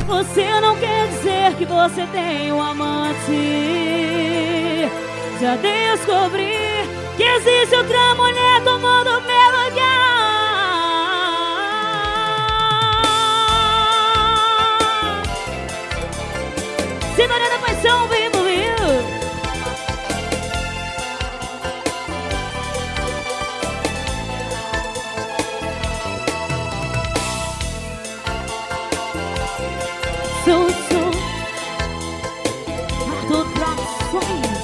Você não quer dizer que você tem um amante. Já descobri que existe outra mulher tomando meu lugar. Sintonia da paixão, vivo, vivo. Sou Arthur Produções.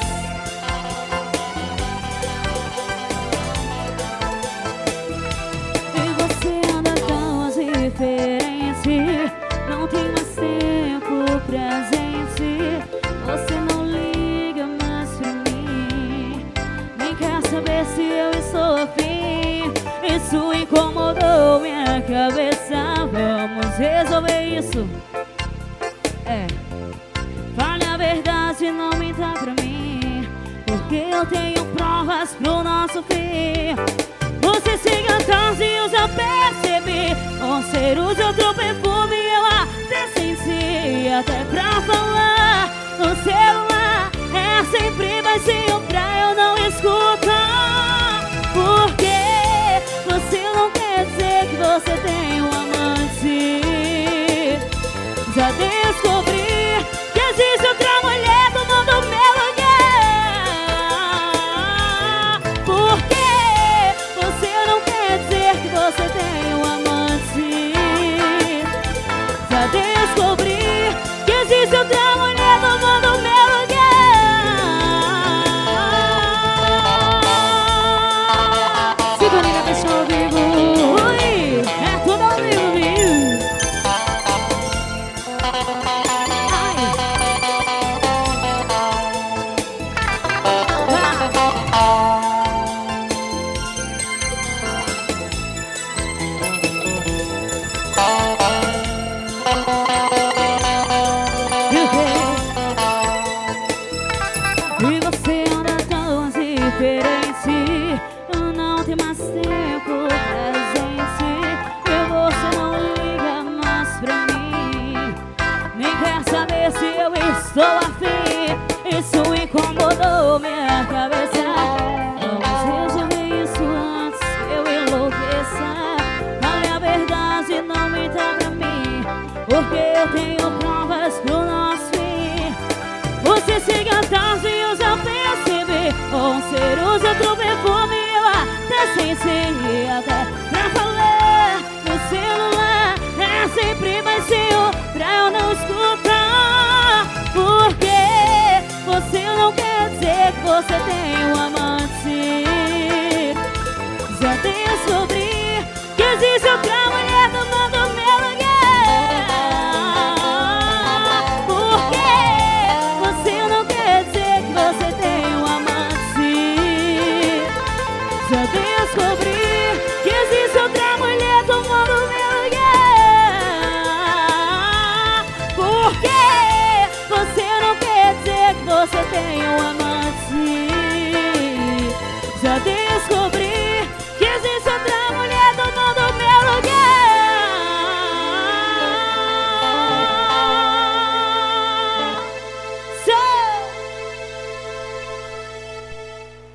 E você anda tão diferente, não tem mais tempo presente. Você não liga mais pra mim, nem quer saber se eu estou afim. Isso incomodou minha cabeça. Vamos resolver isso. Fale a verdade, não minta pra mim, porque eu tenho provas pro nosso fim. Você se atrás e eu já percebi. Com cheiro de outro perfume eu até senti. Até pra falar no celular é sempre baixinho pra eu não escutar. Porque você não quer dizer que você tem um amante. Já descobri que existe outra mulher tomando meu lugar. Porque você não quer dizer que você tem um amante. Já descobri que existe outra mulher tomando meu lugar. Sintonia da paixão ao vivo. Ui, é tudo ao vivo, viu? E você anda tão diferente, não tem mais tempo presente. E você não liga mais pra mim, nem quer saber se eu estou afim. Isso incomodou minha cabeça. Vamos resolver isso antes que eu enlouqueça. Fale a verdade, não minta pra mim, porque eu tenho provas pro nosso fim. Você chega tarde e eu já percebi. Com cheiro de outro perfume eu até senti. Até pra falar no celular é sempre baixinho pra eu não escutar. Porque você não quer dizer que você tem um amante. Já descobri que existe outra mulher tomando meu lugar. Porque você não quer dizer que você tem um amante. Já